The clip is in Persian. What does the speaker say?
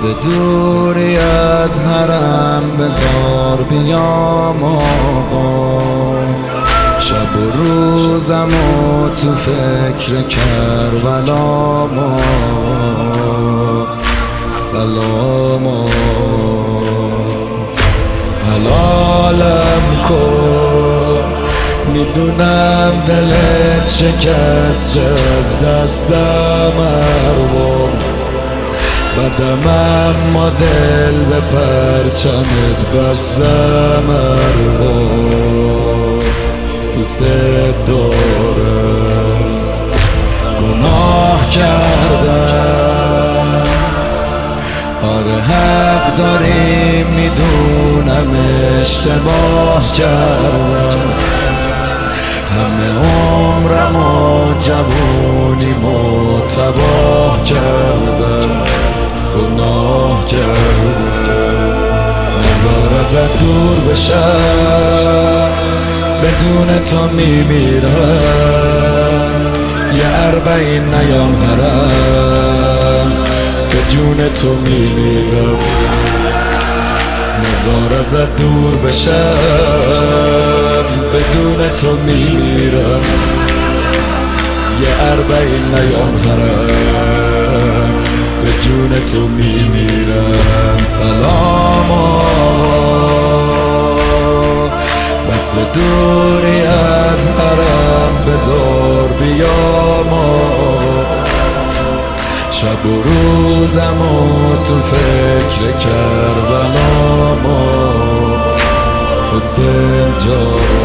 دوری از حرم بزار بیام آقا، شب و روزم و تو فکر کربلام آقا. سلام حلالم کن، میدونم دلت شکست از دستم اروا، بدم اما دل به پرچمت بستم اروا. دوست دارم گناه کردم، آره حق داری میدونم اشتباه کردم، همه عمرم و جوونیمو تباه کردم، گناه کردم. نزار ازت دور بشم، بدون تو میمیرم، یه 40 نیام حرم، به جون تو میمیرم. نزار ازت دور بشم، بدون تو میمیرم، یه 40 نیام حرم، به جون تو میمیرم. سلام بس دوری از حرم بزار بیام، شب و روزم و تو فکر کربلام. حسین جان